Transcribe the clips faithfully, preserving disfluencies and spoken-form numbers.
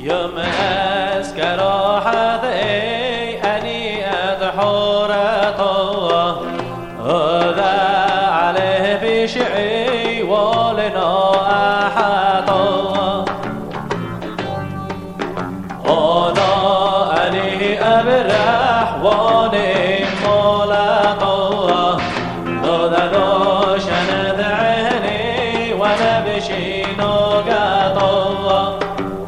يوم أسكر حذي أني أدحور طوه هذا عليه بشعي ولنا أحطوه أنا أني أبرح واني مولطوه هذا دوش ندعني وانا بشي نقطوه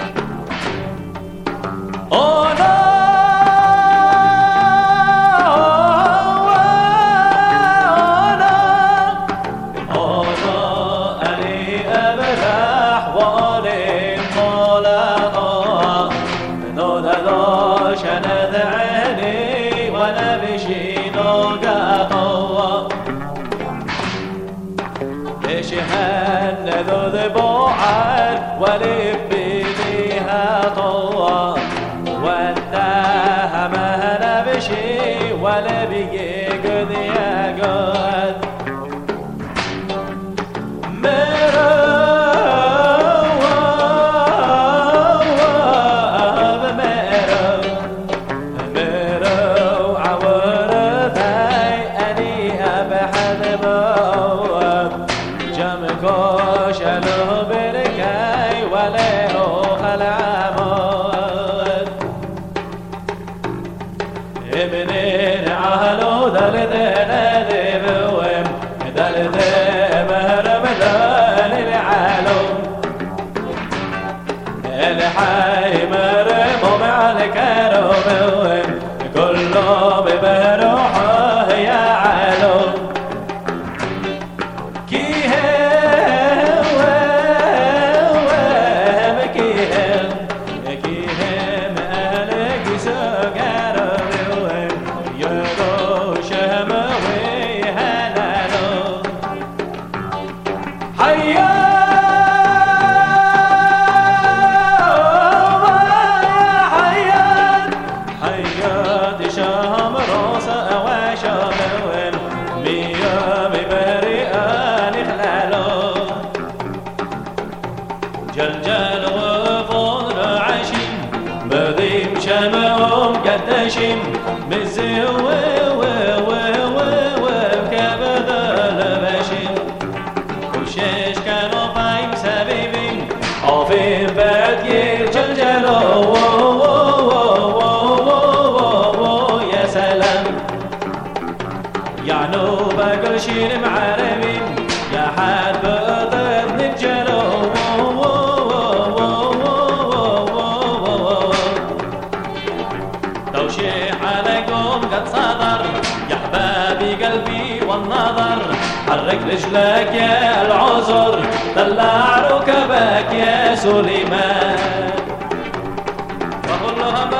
شهن ذو ذبوعر ولبي ليها طوى والداها مهنا بشي ولبي يقذ يقذ مرو مرو مرو عورتي أني أبحث بواب جمكوش له بركاي وله خلع موت ابنين عهلو دلدين ذبوهم دلدين مهرم دل العالم الحي مرمو مع الكروبهم كلهم بروحه يا عالم جلجل وفضل عشيم بذيم شمهم قدشيم مزي و و و و و كبد البشيم كشش كانوا فايم سبيبين عافين بعد جلجل و و و و و يا سلام يعنو بقل شير معربين يا حد بقدر نجلو توشيح عليكم قد صدر يا حبابي قلبي والنظر حرك رجلك يا العذر طلع ركبك يا سليمان وكلهم